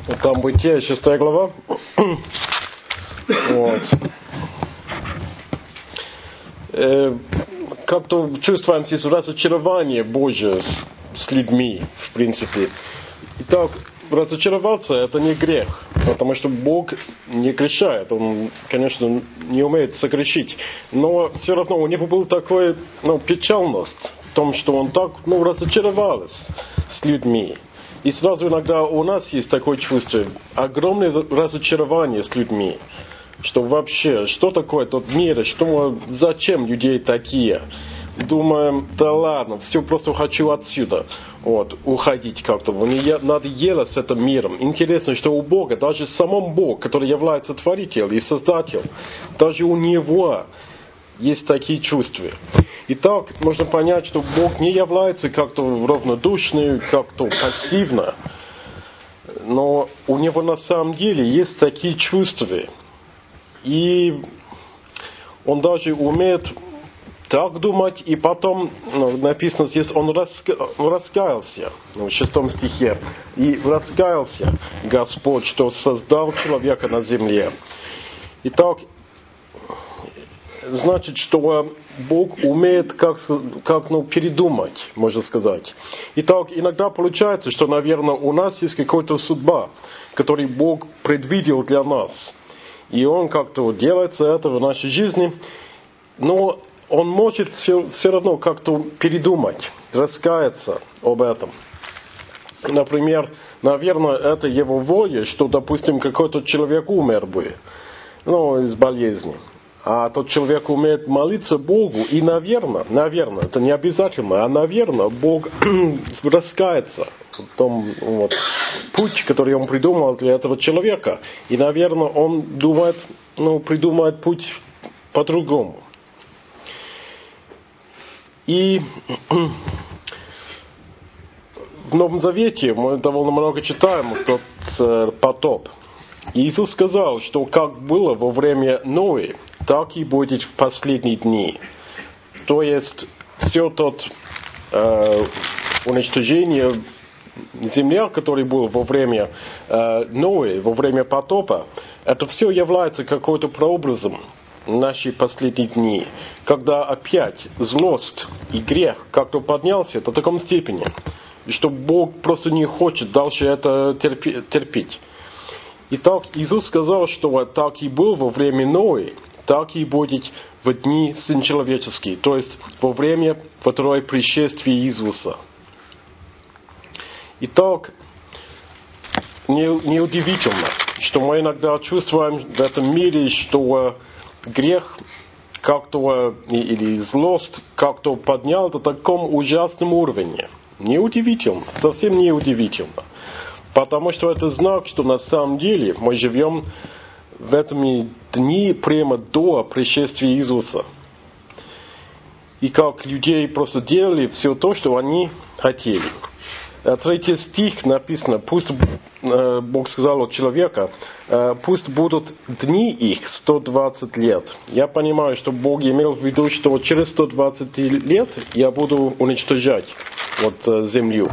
Там Бытие, 6 глава. Вот. Как-то чувствуем здесь разочарование Божие с людьми, в принципе. Итак, разочароваться — это не грех, потому что Бог не грешает, Он, конечно, не умеет согрешить, но все равно у Него была такая печальность в том, что Он так разочаровался с людьми. И сразу иногда у нас есть такое чувство, огромное разочарование с людьми, что вообще, что такое тот мир, зачем людей такие? Думаем, да ладно, все, просто хочу отсюда, уходить как-то. Мне надоело с этим миром. Интересно, что у Бога, даже самом Бог, который является Творитель и Создатель, даже у Него есть такие чувства. Итак, можно понять, что Бог не является как-то равнодушным, как-то пассивно, но у Него на самом деле есть такие чувства. И Он даже умеет так думать, и потом, написано здесь, Он раскаялся, в 6 стихе, и раскаялся Господь, что создал человека на земле. Итак, значит, что Бог умеет как передумать, можно сказать. Итак, иногда получается, что, наверное, у нас есть какая-то судьба, которую Бог предвидел для нас. И Он как-то делает это в нашей жизни, но Он может все равно как-то передумать, раскаяться об этом. Например, наверное, это Его воля, что, допустим, какой-то человек умер бы, из болезни. А тот человек умеет молиться Богу, и, наверное, это не обязательно, а, наверное, Бог раскается в том путь, который Он придумал для этого человека. И, наверное, Он думает, придумает путь по-другому. И в Новом Завете мы довольно много читаем тот потоп. Иисус сказал, что как было во время Ноя, так и будет в последние дни. То есть все тот уничтожение земли, который был во время Ноя, во время потопа, это все является какой-то прообразом нашей последние дни, когда опять злость и грех как-то поднялся до такой степени, что Бог просто не хочет дальше это терпеть. Итак, Иисус сказал, что так и был во время Ноя, так и будет в дни Сын Человеческий, то есть во время второе пришествия Иисуса. Итак, неудивительно, что мы иногда чувствуем в этом мире, что грех как-то или злость как-то поднял до таком ужасном уровне. Неудивительно, совсем неудивительно. Потому что это знак, что на самом деле мы живем в этом дни прямо до пришествия Иисуса. И как людей просто делали все то, что они хотели. 3 стих написано, пусть Бог сказал от человека, пусть будут дни их 120 лет. Я понимаю, что Бог имел в виду, что через 120 лет я буду уничтожать землю.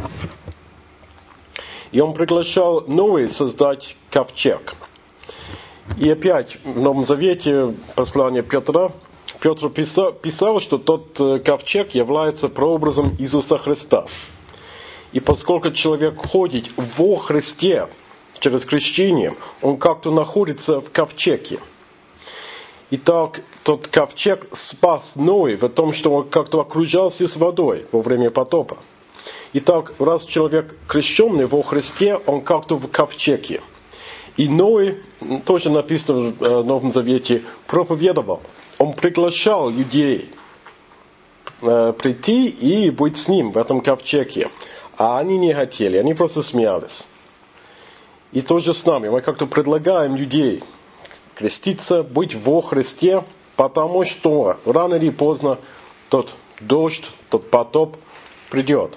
И Он приглашал Ноя создать ковчег. И опять в Новом Завете послание Петр писал, что тот ковчег является прообразом Иисуса Христа. И поскольку человек ходит во Христе через крещение, он как-то находится в ковчеге. Итак, тот ковчег спас Ноя в том, что он как-то окружался с водой во время потопа. Итак, раз человек крещенный во Христе, он как-то в ковчеге. И Ной, тоже написано в Новом Завете, проповедовал. Он приглашал людей прийти и быть с ним в этом ковчеге. А они не хотели, они просто смеялись. И тоже с нами. Мы как-то предлагаем людей креститься, быть во Христе, потому что рано или поздно тот дождь, тот потоп придет.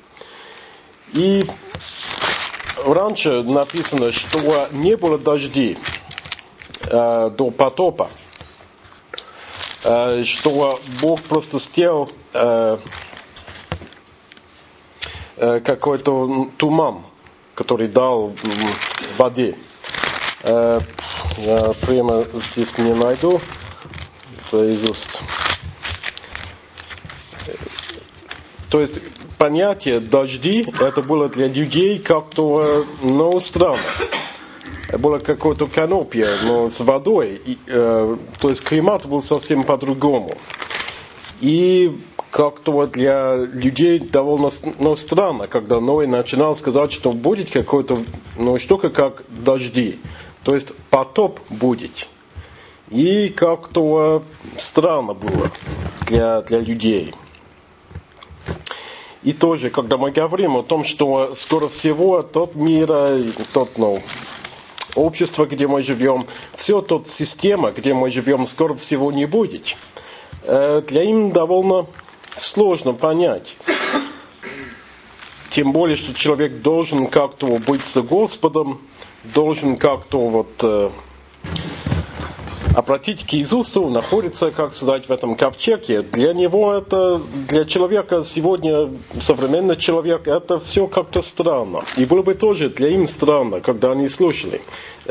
И раньше написано, что не было дождей до потопа, что Бог просто сделал какой-то туман, который дал в воде. Я прямо здесь не найду наизусть. То есть понятие дожди, это было для людей как-то странно. Было какое-то канопия, но с водой. То есть климат был совсем по-другому. И как-то для людей довольно странно, когда Ной начинал сказать, что будет какой-то штука, как дожди. То есть потоп будет. И как-то странно было для людей. И тоже, когда мы говорим о том, что скоро всего тот мир, тот общество, где мы живем, все тот система, где мы живем, скоро всего не будет. Для им довольно сложно понять. Тем более, что человек должен как-то быть с Господом, должен как-то обратить к Иисусу, находится, как сказать, в этом ковчеге. Для него это, для человека сегодня, современный человек, это все как-то странно. И было бы тоже для им странно, когда они слушали,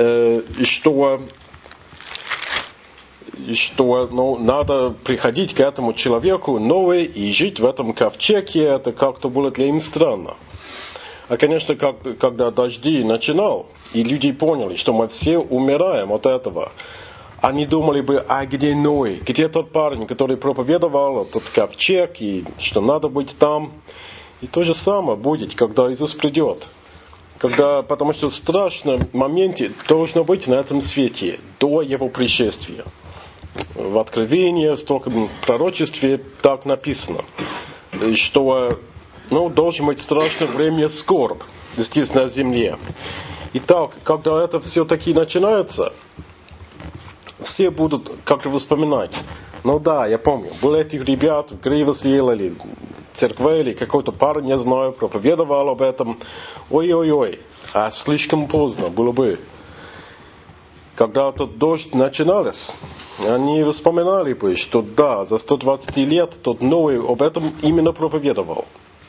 что надо приходить к этому человеку новый и жить в этом ковчеге, это как-то было для им странно. А, конечно, когда дожди начинал, и люди поняли, что мы все умираем от этого, они думали бы, а где Ной? Где тот парень, который проповедовал тот ковчег, и что надо быть там? И то же самое будет, когда Иисус придет. Потому что в страшном моменте должно быть на этом свете, до Его пришествия. В Откровении, в пророчестве так написано, что должен быть страшное время скорбь здесь на земле. Итак, когда это все-таки начинается, все будут как-то вспоминать. Я помню, были этих ребят в Гривосле или церкви, или какой-то парень, не знаю, проповедовал об этом. Ой-ой-ой, а слишком поздно было бы. Когда тот дождь начинался, они вспоминали бы, что за 120 лет тот Ной об этом именно проповедовал.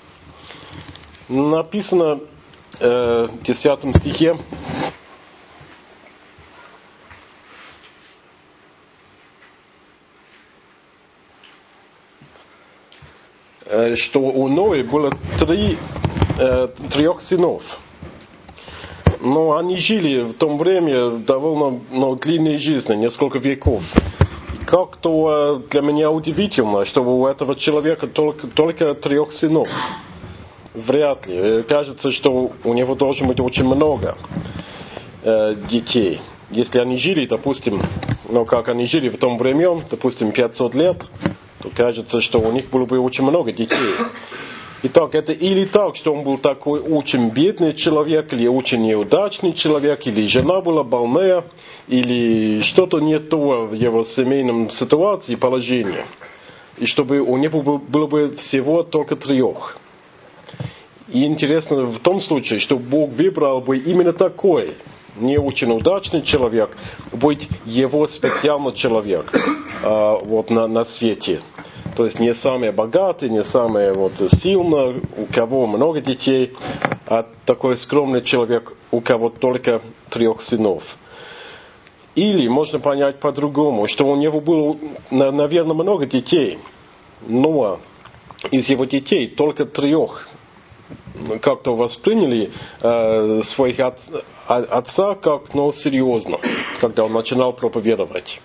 Написано в 10 стихе, что у Ноя было 3 сынов. Но они жили в то время довольно длинной жизни, несколько веков. И как-то для меня удивительно, что у этого человека только 3 сынов. Вряд ли. Кажется, что у него должно быть очень много детей. Если они жили, допустим, как они жили в том времени, допустим, 500 лет, то кажется, что у них было бы очень много детей. Итак, это или так, что он был такой очень бедный человек, или очень неудачный человек, или жена была больная, или что-то не то в его семейном ситуации, положении. И чтобы у него было бы всего только 3. И интересно в том случае, что Бог выбрал бы именно такой, не очень удачный человек, быть его специальный человек на свете. То есть не самый богатый, не самый сильный, у кого много детей, а такой скромный человек, у кого только 3 сынов. Или можно понять по-другому, что у него было, наверное, много детей, но из его детей только 3 как-то восприняли своих отца как серьезно, когда он начинал проповедовать.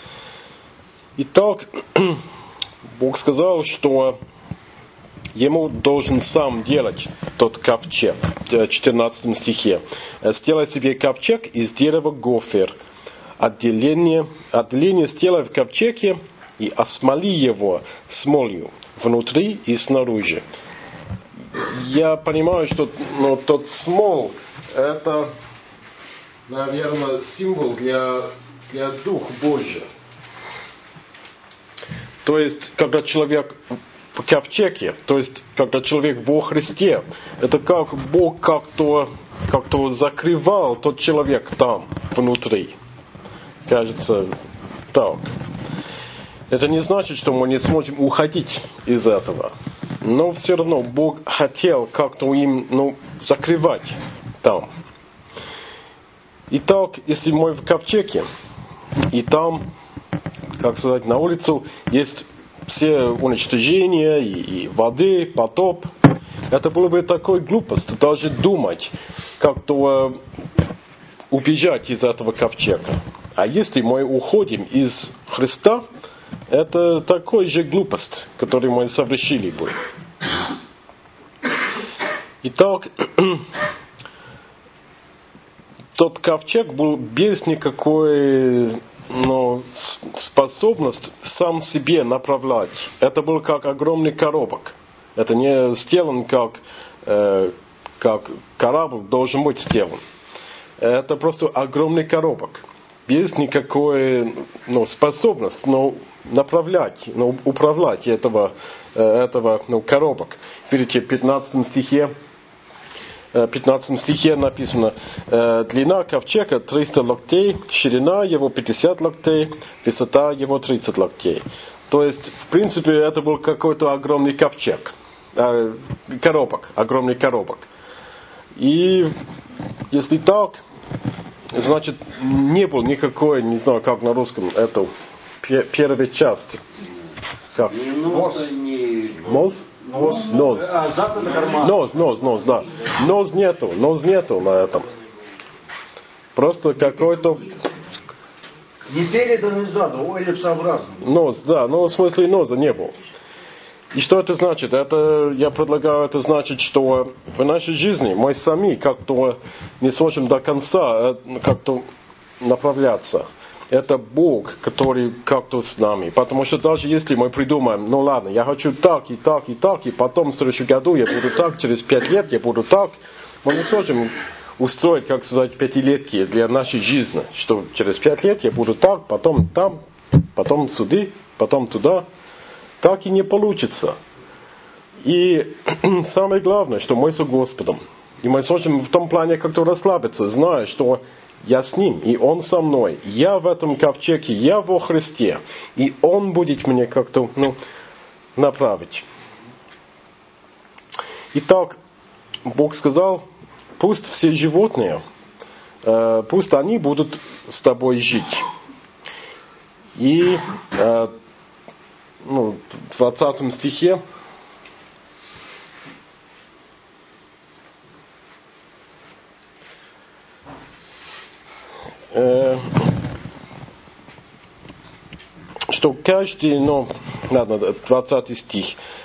Итак, Бог сказал, что ему должен сам делать тот ковчег, в 14 стихе. «Сделай себе ковчег из дерева гофер, отделение сделай в ковчеге и осмоли его смолью внутри и снаружи». Я понимаю, что тот смол – это, наверное, символ для Духа Божия. То есть, когда человек в ковчеге, то есть, когда человек во Христе, это как Бог как-то закрывал тот человек там, внутри. Кажется, так. Это не значит, что мы не сможем уходить из этого. Но все равно Бог хотел как-то им закрывать там. Итак, если мы в ковчеге, и там, как сказать, на улицу есть все уничтожения, и воды, потоп, это было бы такой глупость, даже думать, как-то убежать из этого ковчега. А если мы уходим из Христа, это такой же глупость, которую мы совершили бы. Итак, тот ковчег был без никакой способности сам себе направлять. Это был как огромный коробок. Это не сделан как корабль должен быть сделан. Это просто огромный коробок. Без никакой способности направлять, управлять этого коробок. Видите, в 15 стихе написано: длина ковчега 300 локтей, ширина его 50 локтей, высота его 30 локтей. То есть, в принципе, это был какой-то огромный ковчег. Огромный коробок. И если так, значит, не было никакой, не знаю, как на русском, это первой части. Как? Нос? Нос. Зад это карман. Нос, да. Нос нету на этом. Просто какой-то... Не переданный заду, эллипсообразный. Нос, да, но в смысле носа не было. И что это значит? Я предлагаю, это значит, что в нашей жизни мы сами как-то не сможем до конца как-то направляться. Это Бог, который как-то с нами. Потому что даже если мы придумаем, ладно, я хочу так, и так, и так, и потом в следующем году я буду так, через 5 лет я буду так, мы не сможем устроить, как сказать, пятилетки для нашей жизни. Что через 5 лет я буду так, потом там, потом сюда, потом туда. Так и не получится. И самое главное, что мы с Господом. И мы сможем в том плане как-то расслабиться, зная, что я с Ним, и Он со мной. Я в этом ковчеге, я во Христе. И Он будет мне как-то направить. Итак, Бог сказал, пусть все животные, пусть они будут с тобой жить. И в 20 стихе что каждый, 20 стих,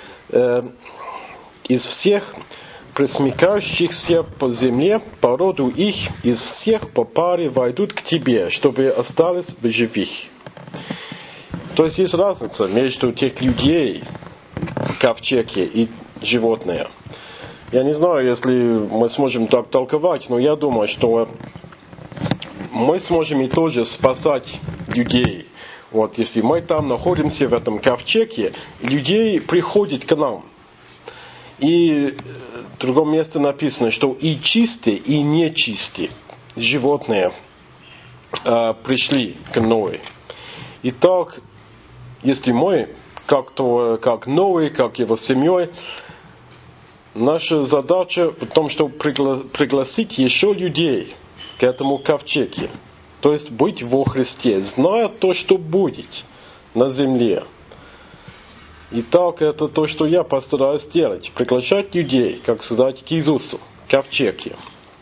из всех пресмыкающихся по земле, по роду их, из всех по паре войдут к тебе, чтобы остались в живых. То есть есть разница между тех людей в ковчеге и животные. Я не знаю, если мы сможем так толковать, но я думаю, что мы сможем и тоже спасать людей. Вот, если мы там находимся в этом ковчеге, людей приходят к нам. И в другом месте написано, что и чистые, и нечистые животные пришли к Ное. Итак, если мы как Ной, как его семьей, наша задача в том, чтобы пригласить еще людей к этому ковчеге. То есть быть во Христе, зная то, что будет на земле. Итак, это то, что я постараюсь сделать. Приглашать людей, как сказать, к Иисусу, к ковчеге.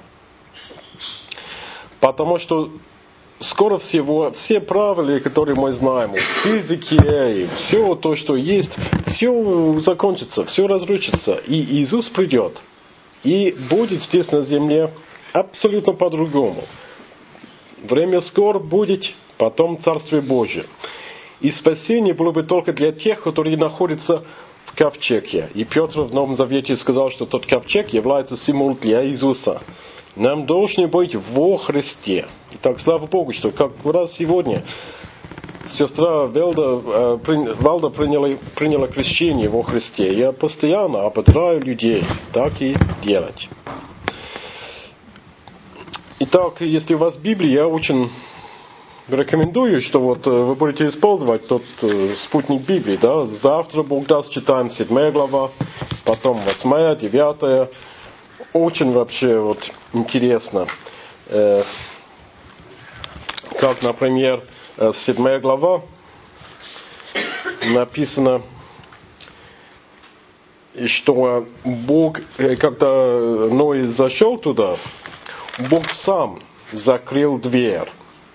Потому что скоро всего, все правила, которые мы знаем, в физике, и все то, что есть, все закончится, все разрушится. И Иисус придет. И будет здесь на земле абсолютно по-другому. Время скоро будет, потом Царствие Божие. И спасение было бы только для тех, которые находятся в ковчеге. И Петр в Новом Завете сказал, что тот ковчег является символом для Иисуса. Нам должны быть во Христе. Итак, слава Богу, что как раз сегодня сестра Валда приняла крещение во Христе. Я постоянно ободряю людей так и делать. Итак, если у вас Библия, я очень рекомендую, что вот вы будете использовать тот спутник Библии. Да? Завтра, Бог даст, читаем 7 глава, потом 8, 9, очень вообще вот интересно, как, например, 7 глава написано, что Бог, когда Ной зашел туда, Бог сам закрыл дверь.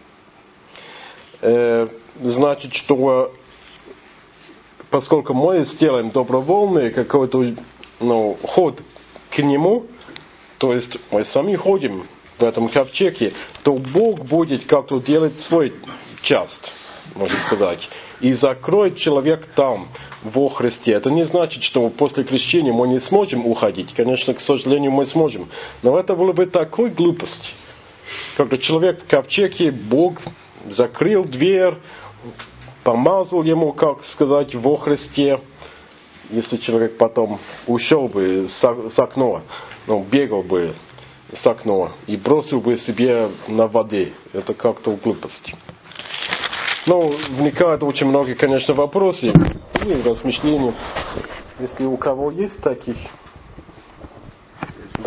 Значит, что поскольку мы сделаем добровольный какой-то ход к Нему, то есть мы сами ходим в этом ковчеге, то Бог будет как-то делать свой часть, можно сказать, и закроет человек там, во Христе. Это не значит, что после крещения мы не сможем уходить. Конечно, к сожалению, мы сможем. Но это было бы такой глупость. Когда человек в ковчеге, Бог закрыл дверь, помазал ему, как сказать, во Христе. Если человек потом ушел бы с окна, бегал бы с окна и бросил бы себе на воде. Это как-то глупость. Вникают очень многие, конечно, вопросы и размышления. Если у кого есть таких